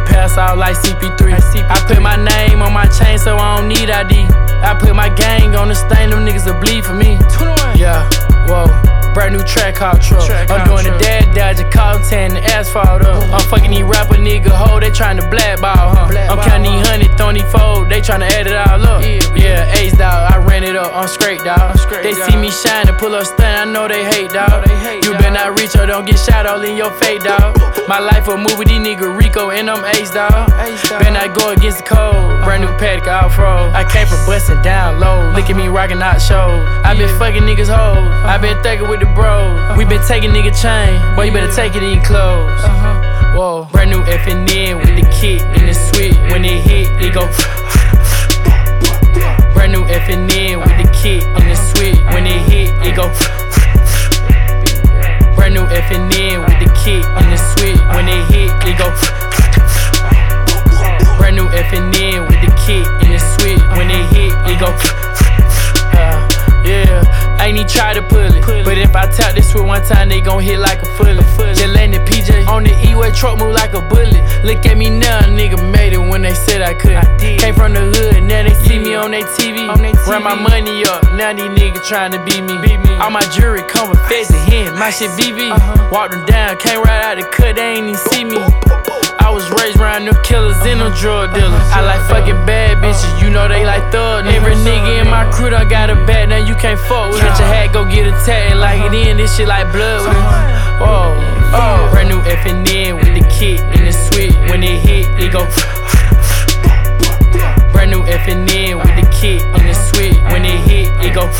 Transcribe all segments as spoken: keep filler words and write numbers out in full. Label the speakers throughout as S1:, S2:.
S1: pass out like C P three. I put my name on my chain so I don't need I D. I put my gang on the stain, them niggas will bleed for me. Yeah, whoa. Brand new track called truck. Track I'm doing the dad dodge, call tan the asphalt up. I'm fucking these rapper nigga ho, they tryna blackball, huh? Black I'm counting these hundred, throwing these fold, they tryna add it all up. Yeah, yeah, ace dog, I ran it up, I'm straight dog. They dog. See me shine and pull up stunt, I know they hate dog. They hate, you dog. Better not reach or don't get shot all in your face dog. My life a movie, these nigga Rico and I'm ace dog. Better not go against the cold. Brand new Patek off-road. I came from bustin' down low. Look at me rockin' out shows. I been fucking niggas hoes. I been thuggin' with the bros. We been taking nigga chain. Boy, you better take it in clothes. Whoa, brand new F and N with the kick and the switch. When it hit, it go. Brand new F and N with the kick and the switch. When it hit, it go. Brand new F and N with the kick and the switch. When it hit, it go. Brand new F and N with the kick and the switch. When it hit, it go. Uh, yeah, I ain't even try to pull it. But if I tap this switch one time, they gon' hit like a fully. Just landed P J on the E-way truck, move like a bullet. Look at me now, nigga made it when they said I couldn't. Came from the hood, now they see me on they T V. Run my money up, now these niggas tryna beat me. All my jewelry come with fancy hand, my shit V V. Walked them down, came right out the cut, they ain't even see me. I was raised around them killers and them drug dealers. I like fucking bad bitches, you know they like thugs. Every nigga in my crew done got a bad, now you can't fuck with it. Catch a hat, go get a tag and like it in, this shit like blood with it. Oh, oh, brand new F and N with the kick and the switch. When it hit, it go. Brand new F and N with the kick and the switch. When it hit, it go.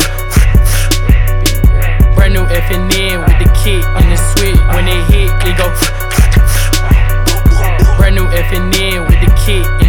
S1: Brand new F and N with the kick and the switch. When it hit, it go. Brand new F and N with the kick.